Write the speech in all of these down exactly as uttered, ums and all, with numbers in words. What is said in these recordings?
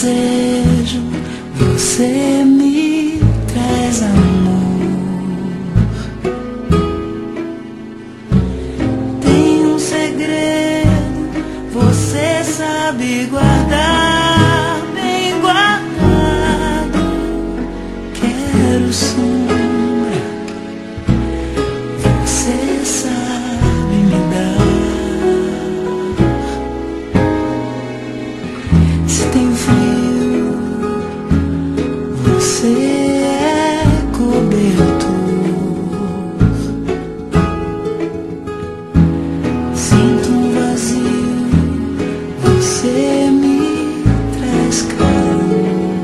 desejo, você me traz amor. Tem um segredo, você sabe guardar, bem guardado. Quero sombra, você sabe me dar. Se tem frio, você é cobertor. Sinto um vazio, você me traz calor.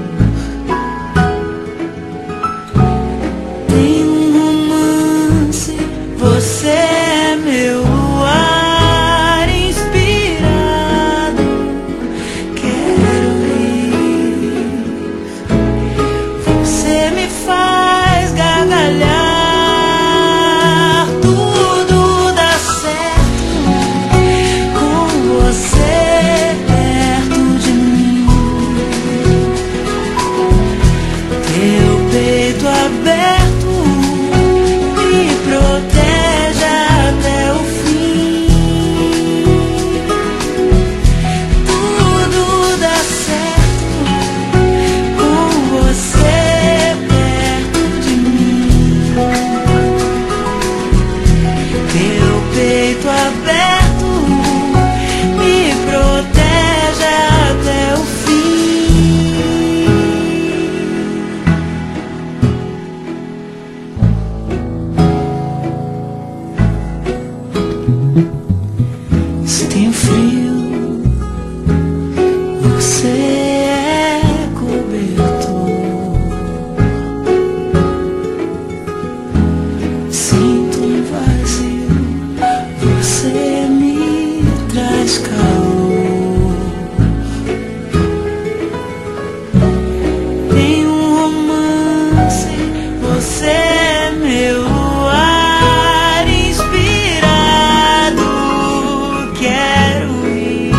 Tem um romance, você é meu luar inspirado. Quero ir, você me faz gargalhar. Tudo dá certo com você perto de mim. Teu peito aberto me protege até o fim. Tudo dá certo com você perto de mim. Teu peito aberto me protege até o fim. Se tem frio, você é cobertor. Sinto um vazio, você me traz calor. Tem um romance, você é meu luar inspirado. Quero ir,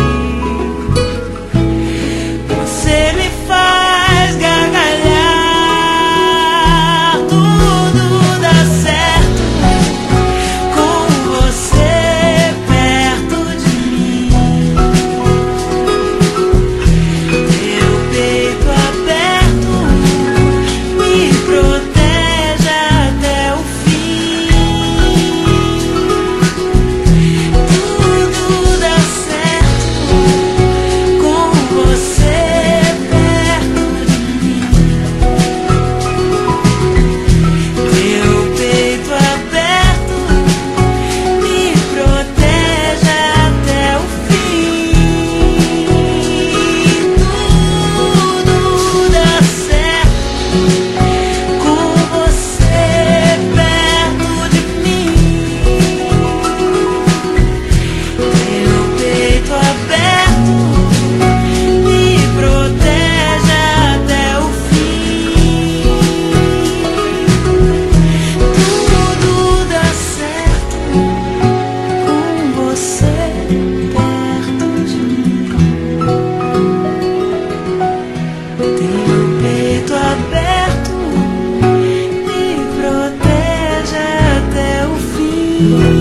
você me faz gargalhar. Tudo dá certo com você perto de mim. Teu peito aberto me protege até o fim. Tudo dá certo com você perto de mim. Teu peito aberto me protege até o fim. Tudo dá certo com você perto de mim. Teu peito aberto me protege até o fim. Tudo dá certo com você perto de mim. Teu peito aberto me protege até o fim.